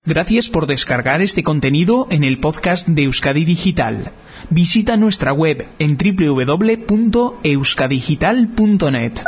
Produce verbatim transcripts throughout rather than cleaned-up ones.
Gracias por descargar este contenido en el podcast de Euskadi Digital. Visita nuestra web en doble u doble u doble u punto euskadigital punto net.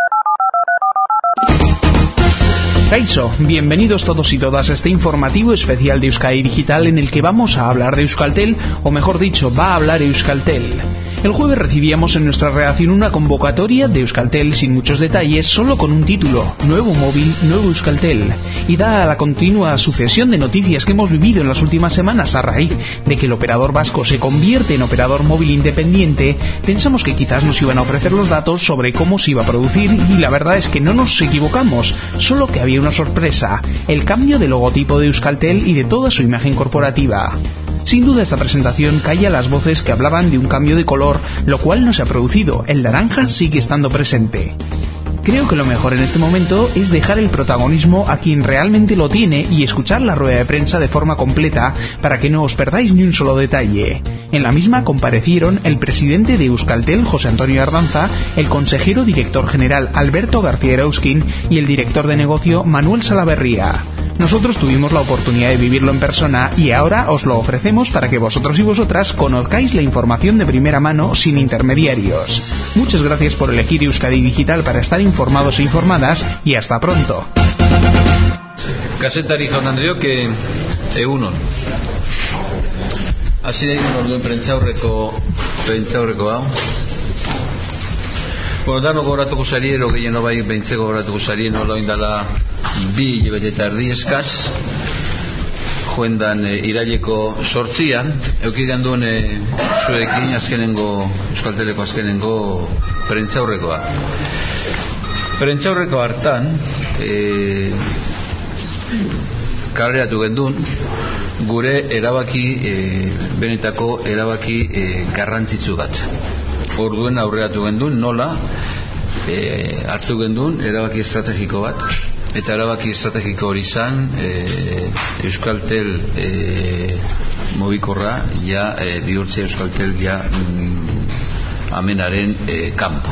Kaixo, bienvenidos todos y todas a este informativo especial de Euskadi Digital en el que vamos a hablar de Euskaltel, o mejor dicho, va a hablar Euskaltel. El jueves recibíamos en nuestra redacción una convocatoria de Euskaltel sin muchos detalles, solo con un título: Nuevo móvil, nuevo Euskaltel. Y dada la continua sucesión de noticias que hemos vivido en las últimas semanas a raíz de que el operador vasco se convierte en operador móvil independiente, pensamos que quizás nos iban a ofrecer los datos sobre cómo se iba a producir, y la verdad es que no nos equivocamos, solo que había una sorpresa: el cambio de logotipo de Euskaltel y de toda su imagen corporativa. Sin duda esta presentación calla las voces que hablaban de un cambio de color, lo cual no se ha producido. El naranja sigue estando presente. Creo que lo mejor en este momento es dejar el protagonismo a quien realmente lo tiene y escuchar la rueda de prensa de forma completa para que no os perdáis ni un solo detalle. En la misma comparecieron el presidente de Euskaltel, José Antonio Ardanza, el consejero director general Alberto García Erauzkin y el director de negocio Manuel Salaverría. Nosotros tuvimos la oportunidad de vivirlo en persona y ahora os lo ofrecemos para que vosotros y vosotras conozcáis la información de primera mano sin intermediarios. Muchas gracias por elegir Euskadi Digital para estar informados e informadas, y hasta pronto. Kazetari jaun Andreok, egunon. Hasi da egin orduen prentzaurreko prentzaurreko hau. Bueno, dano gogoratuko zariero, gehieno bai behintzeko gogoratuko zarieno, loin dala bi hilabete eta erdi eskaz, joendan e, iraileko sortzian, eukidean duen e, zuekin azkenengo, Euskalteleko azkenengo prentzaurrekoa. Prentzaurreko hartan, e, kaleratu gendun, gure erabaki, e, benetako erabaki e, garrantzitsu bat. Orduen aurreatu gendun, nola e, hartu gendun erabaki estrategiko bat, eta erabaki estrategiko hori izan e, Euskaltel e, mobikorra ja e, bihurtzea Euskaltel ja mm, amenaren e, kanpo.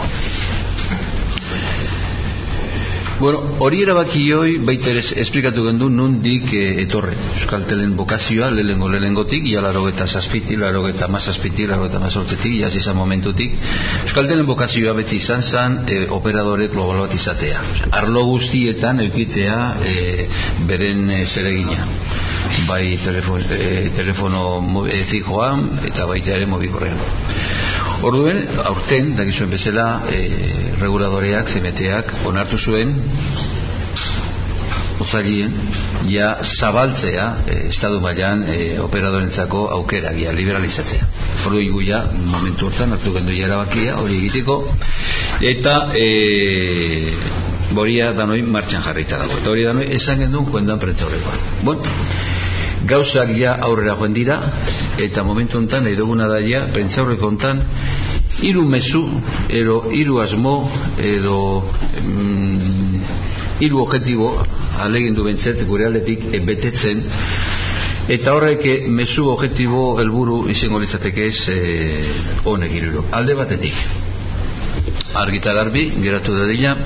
Bueno, hori erabaki hoi baita ere esplikatu gendu nundik e, etorren Euskaltelen bokazioa lehengo lehengotik, ja larogeta zazpitik, larogeta mazazpitik, larogeta mazortzetik, ja zizan momentutik. Euskaltelen bokazioa beti izan zen e, operadore global bat izatea. Arlo guztietan eukitea e, beren e, zeregina. Bai telefon, e, telefono e, fijoan eta baita ere mobikorrean. Orduen, aurten, dakizuen bezala, e, reguladoreak, zemeteak, onartu zuen, otzalien, ja zabaltzea, e, estadu mailan e, operadorentzako aukera, ja, liberalizatzea. Ordu igu ja, momentu hortan, hartu gendu ja erabakia, hori egiteko, eta e, boria danoi martxan jarrita dago. Eta hori danoi, esan gendu, joendan prentzaurrekoa. Bueno, gauzak ja aurrera joan dira, eta momentu honetan nahi duguna da ja prentzaurreko honetan hiru mezu edo hiru asmo edo mm, hiru objektibo alegindu bentzet gure aldetik e, betetzen, eta horrek mezu objektibo helburu izango litzateke ez e, honek hirurok. Alde batetik argita garbi geratu dadila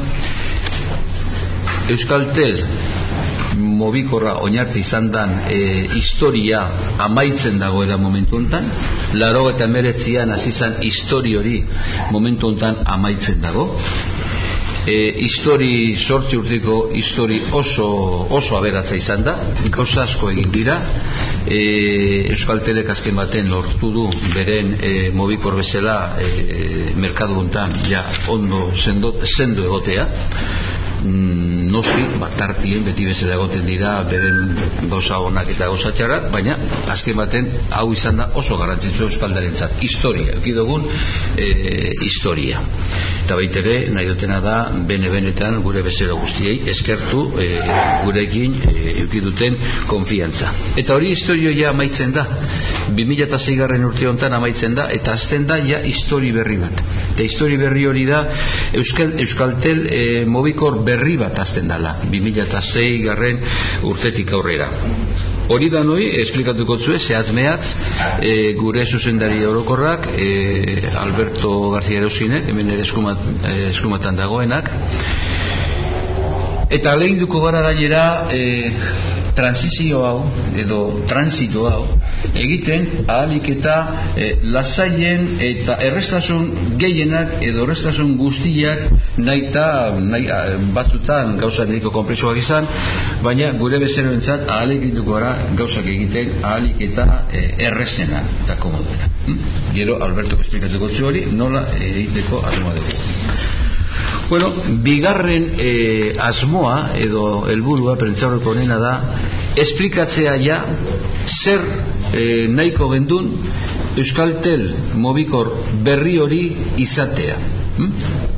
Euskaltel mobikorra oinartzi izan dan e, historia amaitzen dagoela momentu honetan, laro eta emeretzian hasi izan histori hori momentu honetan amaitzen dago. E, histori sortzi urteko histori oso oso aberatza izan da, gauza asko egin dira. e, Euskaltelek azken baten lortu du beren e, mobikor bezala e, merkadu honetan ja ondo sendo, sendo egotea. Mm, noski, bat tartien beti bezala egoten dira beren gauza onak eta gauza txarrak, baina azken baten hau izan da oso garrantzitsu Euskaldarentzat, historia, eukidogun e, historia. Eta baitere nahi dutena da bene-benetan gure bezero guztiei eskertu e, gurekin e, eukiduten konfiantza. Eta hori historio ja amaitzen da, bi mila seigarren urte honetan amaitzen da, eta azten da ja histori berri bat. Eta histori berri hori da Euskal, Euskaltel e, mobikor berri bat azten dala, bi mila seigarren urtetik aurrera. Hori da noi, esplikatuko zue, zehatz-mehatz, e, gure zuzendari orokorrak, e, Alberto García Erauzinek, hemen ere eskumat, e, eskumatan dagoenak, eta lehin duko gara gainera, e, transizio hau edo transito hau egiten ahalik eta e, lasaien eta errestasun gehienak edo errestasun guztiak nahita nahi, batzutan gauzak nahiko konplexuak izan, baina gure bezeroentzat ahalik egituko gara gauzak egiten ahalik eta e, errezena eta komodena. hm? Gero Alberto esplikatuko zu hori nola egiteko asmoa dugu. Bueno, bigarren eh, asmoa edo helburua prentsaurreko honena da esplikatzea ja zer eh, nahiko gendun Euskaltel mobikor berri hori izatea. hm?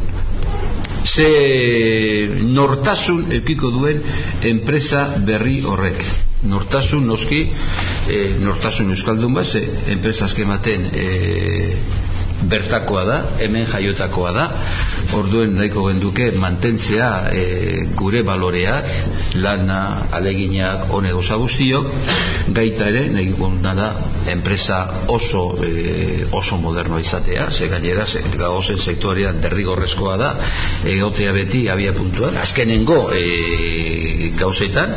Ze nortasun edukiko duen enpresa berri horrek. Nortasun noski eh, nortasun euskaldun bat, ze enpresa eskematen eh, bertakoa da, hemen jaiotakoa da, orduen nahiko genduke mantentzea e, gure baloreak, lana, aleginak, hone gauza guztiok, gaita ere, nahiko da enpresa oso e, oso moderno izatea, ze gainera gauzen sektorean derrigorrezkoa da, egotea beti abia puntuan, azkenengo e, gauzetan,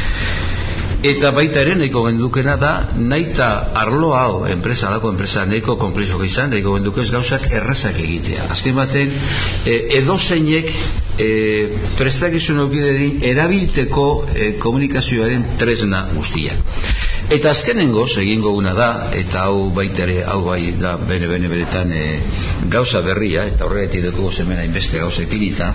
eta baita ere nahiko gendukena da nahita arlo hau enpresa alako enpresa nahiko konplexoak izan, nahiko gendukez gauzak errazak egitea. Azken baten e, edozeinek e, prestakizun aukidedin erabilteko e, komunikazioaren tresna guztiak. Eta azkenengoz egingo guna da, eta hau baita ere hau bai da bene bene beretan e, gauza berria, eta horregatik dugu zemena inbeste gauza ipinita,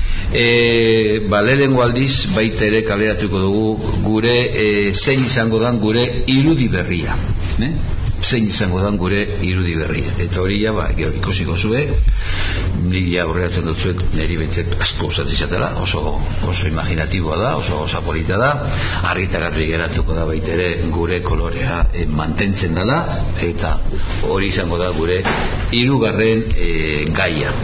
E, ba, lehenengo aldiz baita ere kaleratuko dugu gure e, zein izango dan gure irudi berria, eh? zein izango dan gure irudi berria, eta hori ja ba, ikusiko zue, niri aurreratzen dut zuet, niri bentzet asko usatzizatela, oso, oso imaginatiboa da, oso goza polita da, argitagarri geratuko da baita ere gure kolorea e, mantentzen dela, eta hori izango da gure hirugarren e, gaia.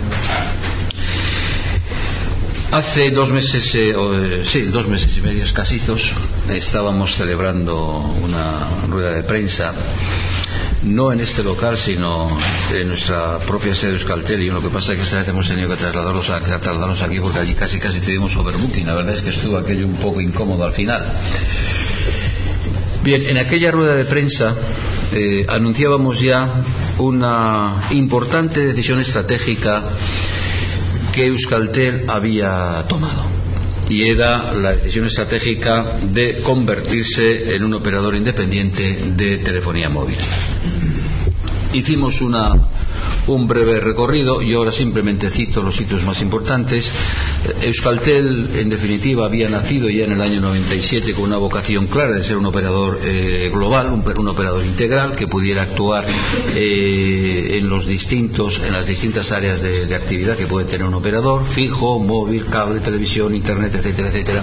Hace dos meses, eh, o, sí, dos meses y medio escasitos, estábamos celebrando una rueda de prensa, no en este local, sino en nuestra propia sede de Euskaltel, y lo que pasa es que esta vez hemos tenido que trasladarlos, a, que trasladarlos aquí porque allí casi casi tuvimos overbooking. La verdad es que estuvo aquello un poco incómodo al final. Bien, en aquella rueda de prensa eh, anunciábamos ya una importante decisión estratégica que Euskaltel había tomado, y era la decisión estratégica de convertirse en un operador independiente de telefonía móvil. Hicimos una, un breve recorrido, y ahora simplemente cito los sitios más importantes. Euskaltel, en definitiva, había nacido ya en el año noventa y siete con una vocación clara de ser un operador eh, global, un, un operador integral que pudiera actuar eh, en los distintos, en las distintas áreas de, de actividad que puede tener un operador: fijo, móvil, cable, televisión, internet, etcétera, etcétera.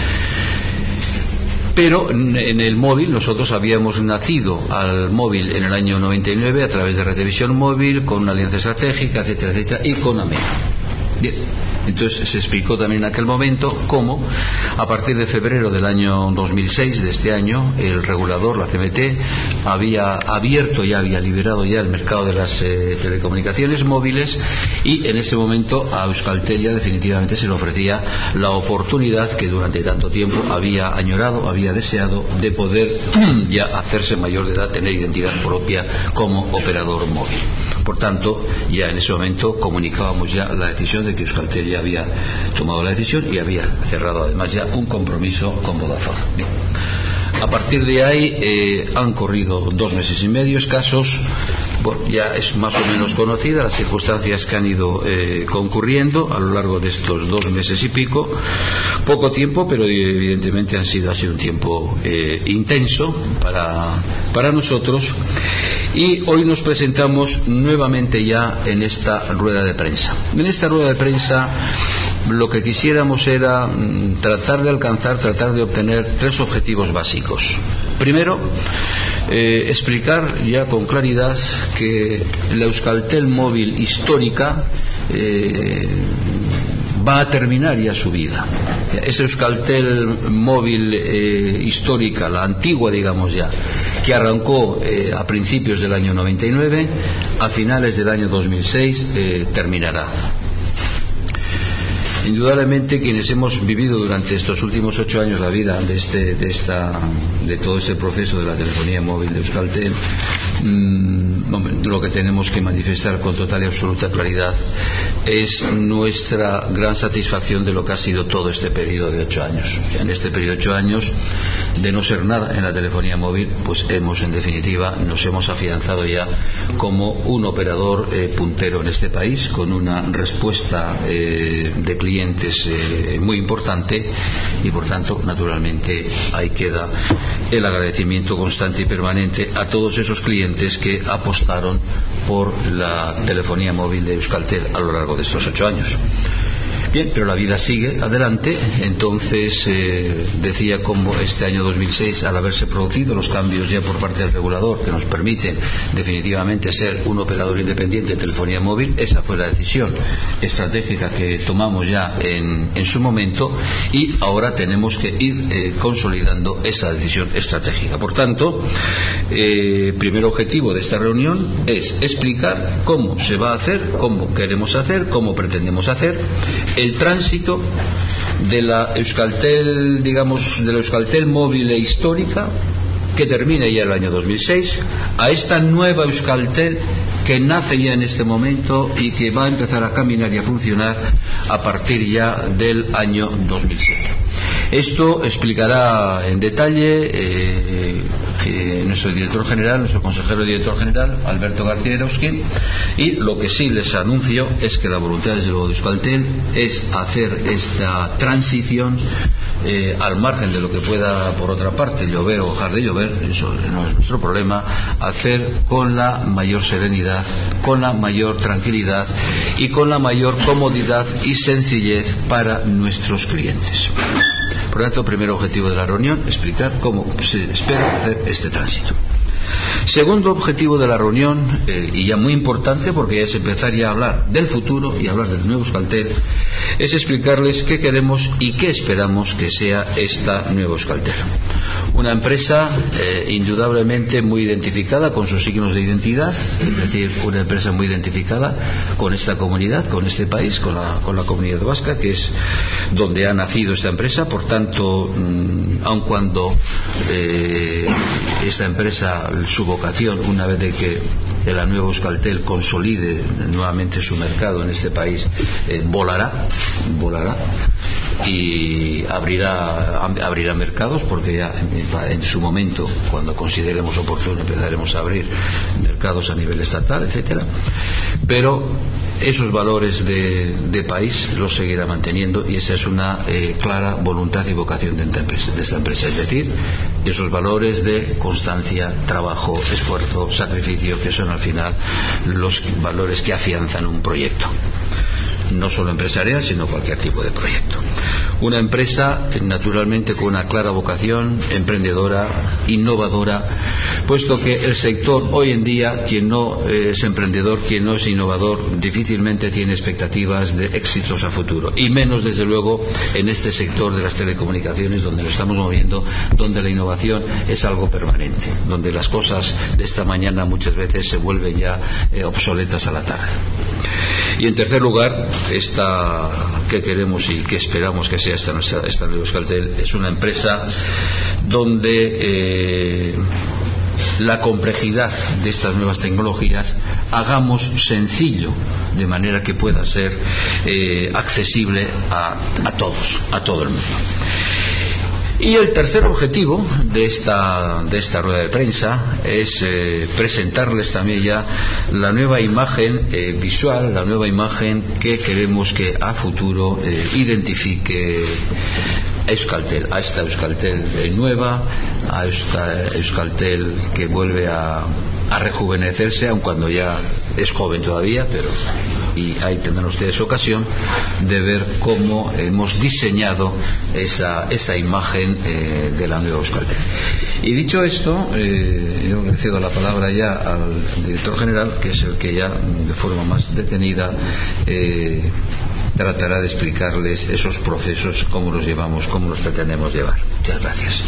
Pero en el móvil nosotros habíamos nacido al móvil en el año noventa y nueve a través de Retevisión Móvil, con una alianza estratégica, etcétera, etcétera, y con Amena. Bien. Entonces se explicó también en aquel momento cómo a partir de febrero del año dos mil seis, de este año, el regulador, la C M T, había abierto ya, había liberado ya el mercado de las eh, telecomunicaciones móviles, y en ese momento a Euskaltel ya definitivamente se le ofrecía la oportunidad que durante tanto tiempo había añorado, había deseado, de poder ya hacerse mayor de edad, tener identidad propia como operador móvil. Por tanto, ya en ese momento comunicábamos ya la decisión de que Euskaltel ya había tomado la decisión y había cerrado además ya un compromiso con Vodafone. Bien. A partir de ahí eh, han corrido dos meses y medio escasos. Bueno, ya es más o menos conocida las circunstancias que han ido eh, concurriendo a lo largo de estos dos meses y pico. Poco tiempo, pero evidentemente han sido, ha sido un tiempo eh, intenso para, para nosotros. Y hoy nos presentamos nuevamente ya en esta rueda de prensa. En esta rueda de prensa lo que quisiéramos era mm, tratar de alcanzar, tratar de obtener tres objetivos básicos. Primero, eh, explicar ya con claridad que la Euskaltel móvil histórica eh, va a terminar ya su vida. Esa Euskaltel móvil eh, histórica, la antigua digamos ya, que arrancó eh, a principios del año noventa y nueve, a finales del año dos mil seis eh, terminará. Indudablemente quienes hemos vivido durante estos últimos ocho años la vida de este, de esta, de todo este proceso de la telefonía móvil de Euskaltel, mmm, lo que tenemos que manifestar con total y absoluta claridad es nuestra gran satisfacción de lo que ha sido todo este periodo de ocho años. En este periodo de ocho años, de no ser nada en la telefonía móvil, pues hemos, en definitiva, nos hemos afianzado ya como un operador eh, puntero en este país, con una respuesta eh, de clientes eh, muy importante, y por tanto, naturalmente, ahí queda el agradecimiento constante y permanente a todos esos clientes que apostaron por la telefonía móvil de Euskaltel a lo largo de estos ocho años. Bien, pero la vida sigue adelante. Entonces eh, decía como este año dos mil seis, al haberse producido los cambios ya por parte del regulador que nos permiten definitivamente ser un operador independiente de telefonía móvil, esa fue la decisión estratégica que tomamos ya en, en su momento, y ahora tenemos que ir eh, consolidando esa decisión estratégica. Por tanto, eh, primer objetivo de esta reunión es explicar cómo se va a hacer, cómo queremos hacer, cómo pretendemos hacer el tránsito de la Euskaltel, digamos, de la Euskaltel móvil e histórica, que termina ya el año dos mil seis, a esta nueva Euskaltel que nace ya en este momento y que va a empezar a caminar y a funcionar a partir ya del año dos mil siete. Esto explicará en detalle eh, eh, nuestro director general, nuestro consejero director general, Alberto García Erauzkin, y lo que sí les anuncio es que la voluntad desde luego de Euskaltel es hacer esta transición eh, al margen de lo que pueda por otra parte llover o dejar de llover, eso no es nuestro problema, hacer con la mayor serenidad, con la mayor tranquilidad y con la mayor comodidad y sencillez para nuestros clientes. Por lo tanto, primer objetivo de la reunión, explicar cómo se espera hacer este tránsito. Segundo objetivo de la reunión, eh, y ya muy importante porque ya es empezar ya a hablar del futuro y hablar del nuevo Euskaltel, es explicarles qué queremos y qué esperamos que sea esta nueva Euskaltel. Una empresa eh, indudablemente muy identificada con sus signos de identidad, es decir, una empresa muy identificada con esta comunidad, con este país, con la, con la comunidad vasca, que es donde ha nacido esta empresa. Por tanto, mmm, aun cuando eh, esta empresa, su vocación, una vez de que la nueva Euskaltel consolide nuevamente su mercado en este país, eh, volará, volará y abrirá, abrirá mercados, porque ya en su momento, cuando consideremos oportuno, empezaremos a abrir mercados a nivel estatal, etcétera. Pero esos valores de, de país los seguirá manteniendo, y esa es una eh, clara voluntad y vocación de esta empresa, de esta empresa, es decir, esos valores de constancia, trabajo, esfuerzo, sacrificio, que son al final los valores que afianzan un proyecto, no solo empresarial, sino cualquier tipo de proyecto. Una empresa naturalmente con una clara vocación emprendedora, innovadora, puesto que el sector hoy en día, quien no es emprendedor, quien no es innovador, difícilmente tiene expectativas de éxitos a futuro, y menos desde luego en este sector de las telecomunicaciones, donde nos estamos moviendo, donde la innovación es algo permanente, donde las cosas de esta mañana muchas veces se vuelven ya eh, obsoletas a la tarde. Y en tercer lugar, esta que queremos y que esperamos que sea esta nuestra esta nueva Euskaltel es una empresa donde eh, la complejidad de estas nuevas tecnologías hagamos sencillo, de manera que pueda ser eh, accesible a, a todos, a todo el mundo. Y el tercer objetivo de esta, de esta rueda de prensa es eh, presentarles también ya la nueva imagen eh, visual, la nueva imagen que queremos que a futuro eh, identifique Euskaltel, a esta Euskaltel eh, nueva, a esta Euskaltel que vuelve a, a rejuvenecerse, aun cuando ya es joven todavía, pero y ahí tendrán ustedes ocasión de ver cómo hemos diseñado esa, esa imagen eh, de la nueva Euskaltel. Y dicho esto, eh, yo le cedo la palabra ya al director general, que es el que ya de forma más detenida eh, tratará de explicarles esos procesos, cómo los llevamos, cómo los pretendemos llevar. Muchas gracias.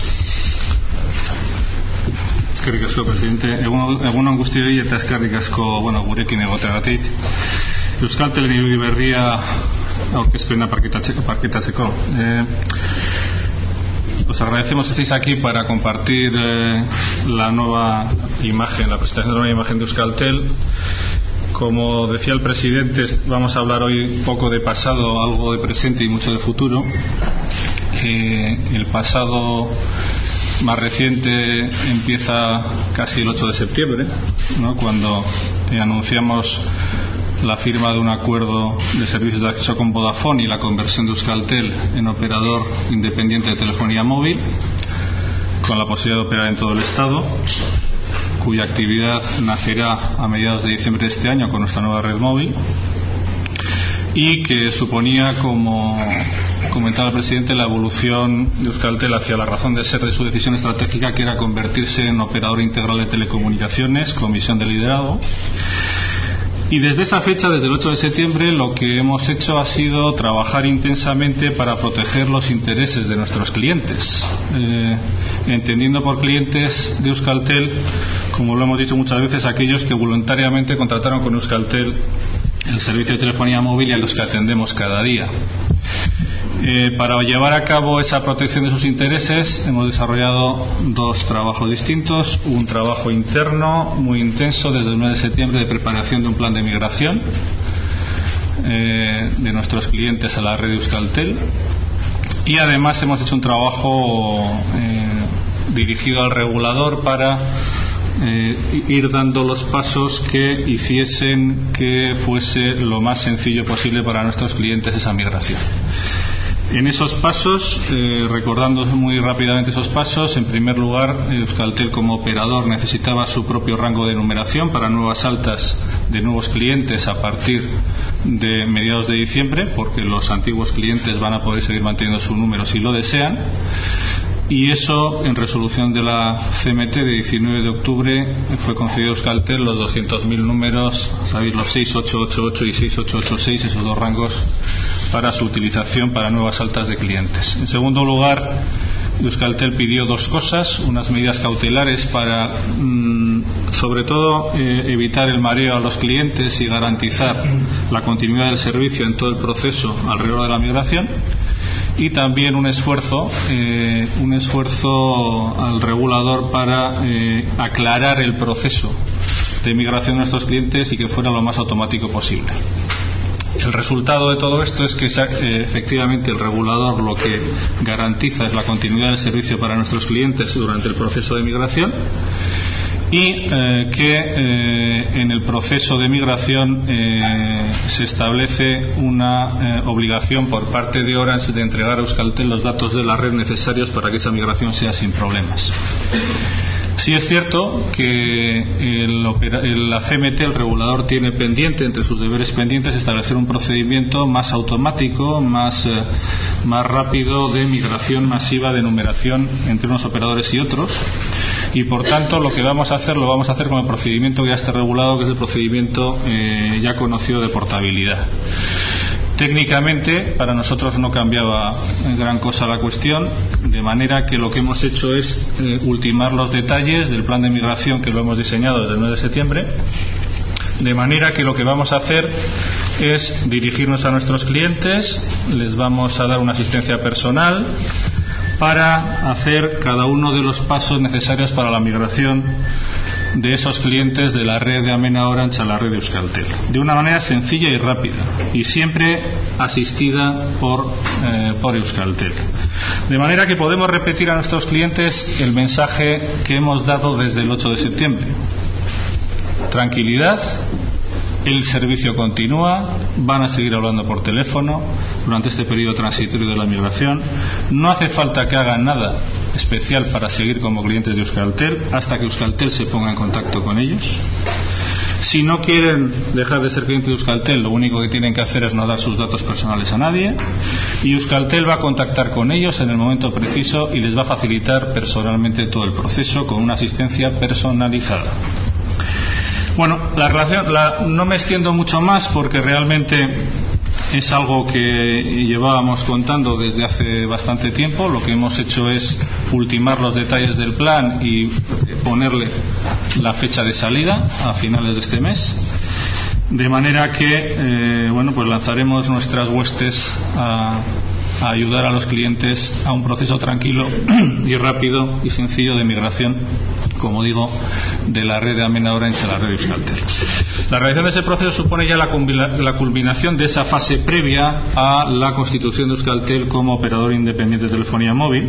Eskerrik asko, presidente. Egunon guztioi eta eskerrik asko, bueno, gurekin egoteagatik. Euskaltelen irudi berria aurkezpena parketatzeko. Eh, os agradecemos que estéis aquí para compartir eh, la nueva imagen, la presentación de la nueva imagen de Euskaltel. Como decía el presidente, vamos a hablar hoy un poco de pasado, algo de presente y mucho de futuro. Eh, el pasado más reciente empieza casi el ocho de septiembre, ¿no?, cuando eh, anunciamos la firma de un acuerdo de servicios de acceso con Vodafone y la conversión de Euskaltel en operador independiente de telefonía móvil, con la posibilidad de operar en todo el Estado, cuya actividad nacerá a mediados de diciembre de este año con nuestra nueva red móvil, y que suponía, como comentaba el presidente, la evolución de Euskaltel hacia la razón de ser de su decisión estratégica, que era convertirse en operador integral de telecomunicaciones con misión de liderazgo. Y desde esa fecha, desde el ocho de septiembre, lo que hemos hecho ha sido trabajar intensamente para proteger los intereses de nuestros clientes, eh, entendiendo por clientes de Euskaltel, como lo hemos dicho muchas veces, aquellos que voluntariamente contrataron con Euskaltel el servicio de telefonía móvil y a los que atendemos cada día. Eh, para llevar a cabo esa protección de sus intereses hemos desarrollado dos trabajos distintos. Un trabajo interno muy intenso desde el nueve de septiembre de preparación de un plan de migración eh, de nuestros clientes a la red de Euskaltel, y además hemos hecho un trabajo eh, dirigido al regulador para Eh, ir dando los pasos que hiciesen que fuese lo más sencillo posible para nuestros clientes esa migración. En esos pasos, eh, recordando muy rápidamente esos pasos, en primer lugar, Euskaltel como operador necesitaba su propio rango de numeración para nuevas altas de nuevos clientes a partir de mediados de diciembre, porque los antiguos clientes van a poder seguir manteniendo su número si lo desean. Y eso, en resolución de la C M T de diecinueve de octubre, fue concedido a Euskaltel los doscientos mil números, sabéis, los seis ocho ocho ocho y seis ocho ocho seis, esos dos rangos, para su utilización para nuevas altas de clientes. En segundo lugar, Euskaltel pidió dos cosas: unas medidas cautelares para, mmm, sobre todo, eh, evitar el mareo a los clientes y garantizar la continuidad del servicio en todo el proceso alrededor de la migración. Y también un esfuerzo eh, un esfuerzo al regulador para eh, aclarar el proceso de migración de nuestros clientes y que fuera lo más automático posible. El resultado de todo esto es que eh, efectivamente el regulador lo que garantiza es la continuidad del servicio para nuestros clientes durante el proceso de migración, y eh, que eh, en el proceso de migración eh, se establece una eh, obligación por parte de Orange de entregar a Euskaltel los datos de la red necesarios para que esa migración sea sin problemas. Sí es cierto que el, el, la C M T, el regulador, tiene pendiente, entre sus deberes pendientes, establecer un procedimiento más automático, más, eh, más rápido de migración masiva de numeración entre unos operadores y otros, y por tanto lo que vamos a hacer lo vamos a hacer con el procedimiento que ya está regulado, que es el procedimiento eh, ya conocido de portabilidad. Técnicamente para nosotros no cambiaba gran cosa la cuestión, de manera que lo que hemos hecho es eh, ultimar los detalles del plan de migración, que lo hemos diseñado desde el nueve de septiembre, de manera que lo que vamos a hacer es dirigirnos a nuestros clientes, les vamos a dar una asistencia personal para hacer cada uno de los pasos necesarios para la migración de esos clientes de la red de Amena Orange a la red de Euskaltel, de una manera sencilla y rápida, y siempre asistida por, eh, por Euskaltel. De manera que podemos repetir a nuestros clientes el mensaje que hemos dado desde el ocho de septiembre. Tranquilidad, el servicio continúa, van a seguir hablando por teléfono durante este periodo transitorio de la migración. No hace falta que hagan nada especial para seguir como clientes de Euskaltel hasta que Euskaltel se ponga en contacto con ellos. Si no quieren dejar de ser clientes de Euskaltel, lo único que tienen que hacer es no dar sus datos personales a nadie, y Euskaltel va a contactar con ellos en el momento preciso y les va a facilitar personalmente todo el proceso con una asistencia personalizada. Bueno, la relación, la, no me extiendo mucho más porque realmente es algo que llevábamos contando desde hace bastante tiempo. Lo que hemos hecho es ultimar los detalles del plan y ponerle la fecha de salida a finales de este mes. de manera que eh, bueno, pues lanzaremos nuestras huestes a, a ayudar a los clientes a un proceso tranquilo y rápido y sencillo de migración, como digo, de la red de Amena Orange a la red de Euskaltel. La realización de ese proceso supone ya la, la culminación de esa fase previa a la constitución de Euskaltel como operador independiente de telefonía móvil,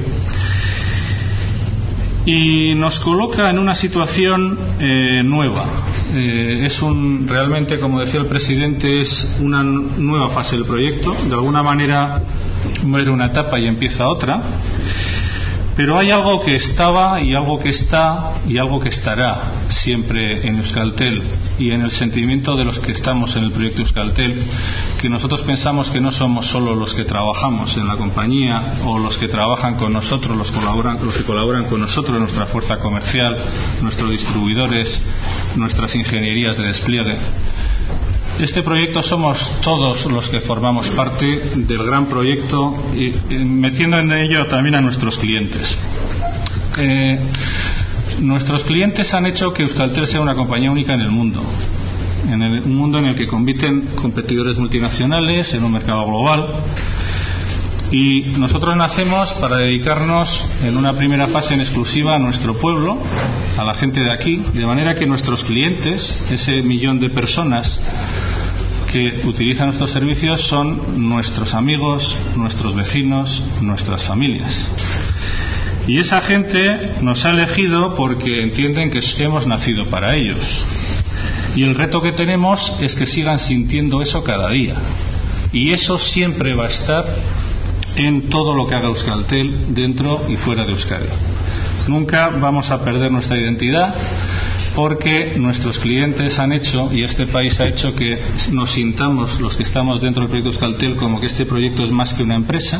y nos coloca en una situación eh, nueva. Eh, es un realmente, como decía el presidente, es una nueva fase del proyecto. De alguna manera muere una etapa y empieza otra, pero hay algo que estaba y algo que está y algo que estará siempre en Euskaltel y en el sentimiento de los que estamos en el proyecto Euskaltel, que nosotros pensamos que no somos solo los que trabajamos en la compañía o los que trabajan con nosotros, los, colaboran, los que colaboran con nosotros, nuestra fuerza comercial, nuestros distribuidores, nuestras ingenierías de despliegue. Este proyecto somos todos los que formamos parte del gran proyecto y, y metiendo en ello también a nuestros clientes. Eh, nuestros clientes han hecho que Euskaltel sea una compañía única en el mundo, en el, un mundo en el que compiten competidores multinacionales en un mercado global, y nosotros nacemos para dedicarnos en una primera fase en exclusiva a nuestro pueblo, a la gente de aquí, de manera que nuestros clientes, ese millón de personas que utilizan nuestros servicios, son nuestros amigos, nuestros vecinos, nuestras familias. Y esa gente nos ha elegido porque entienden que hemos nacido para ellos. Y el reto que tenemos es que sigan sintiendo eso cada día. Y eso siempre va a estar en todo lo que haga Euskaltel dentro y fuera de Euskadi. Nunca vamos a perder nuestra identidad, porque nuestros clientes han hecho, y este país ha hecho, que nos sintamos, los que estamos dentro del proyecto Euskaltel, como que este proyecto es más que una empresa.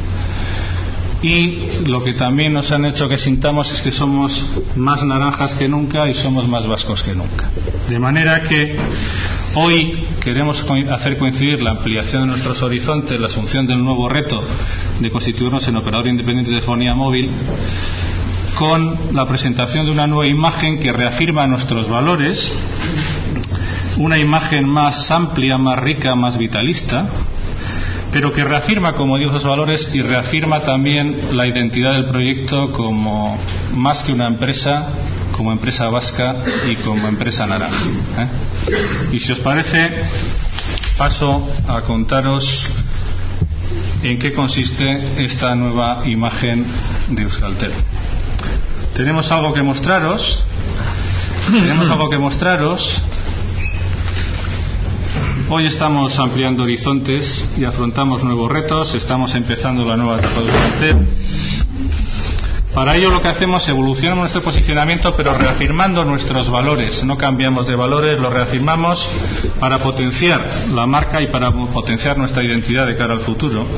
Y lo que también nos han hecho que sintamos es que somos más naranjas que nunca y somos más vascos que nunca. De manera que hoy queremos hacer coincidir la ampliación de nuestros horizontes, la asunción del nuevo reto de constituirnos en operador independiente de telefonía móvil, con la presentación de una nueva imagen que reafirma nuestros valores, una imagen más amplia, más rica, más vitalista, pero que reafirma, como digo, esos valores y reafirma también la identidad del proyecto como más que una empresa, como empresa vasca y como empresa naranja. ¿eh? Y si os parece, paso a contaros en qué consiste esta nueva imagen de Euskaltel. Tenemos algo que mostraros. Tenemos algo que mostraros. Hoy estamos ampliando horizontes y afrontamos nuevos retos. Estamos empezando la nueva etapa de Euskaltel. Para ello lo que hacemos es evolucionar nuestro posicionamiento, pero reafirmando nuestros valores. No cambiamos de valores, los reafirmamos para potenciar la marca y para potenciar nuestra identidad de cara al futuro,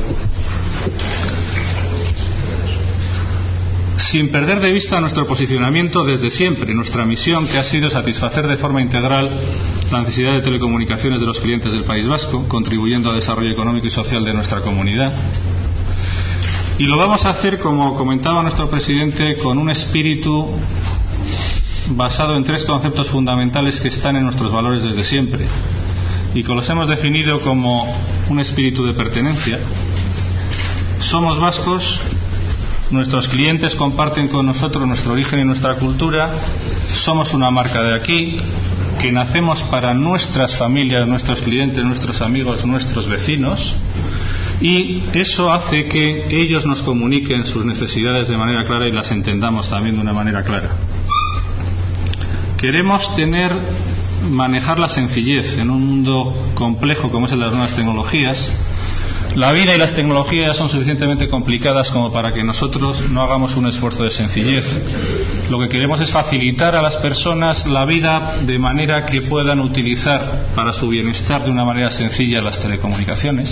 sin perder de vista nuestro posicionamiento desde siempre, nuestra misión, que ha sido satisfacer de forma integral la necesidad de telecomunicaciones de los clientes del País Vasco, contribuyendo al desarrollo económico y social de nuestra comunidad. Y lo vamos a hacer, como comentaba nuestro presidente, con un espíritu basado en tres conceptos fundamentales que están en nuestros valores desde siempre y que los hemos definido como un espíritu de pertenencia. Somos vascos, nuestros clientes comparten con nosotros nuestro origen y nuestra cultura, somos una marca de aquí, que nacemos para nuestras familias, nuestros clientes, nuestros amigos, nuestros vecinos, y eso hace que ellos nos comuniquen sus necesidades de manera clara y las entendamos también de una manera clara. Queremos tener, manejar la sencillez en un mundo complejo como es el de las nuevas tecnologías. La vida y las tecnologías son suficientemente complicadas como para que nosotros no hagamos un esfuerzo de sencillez. Lo que queremos es facilitar a las personas la vida de manera que puedan utilizar para su bienestar de una manera sencilla las telecomunicaciones.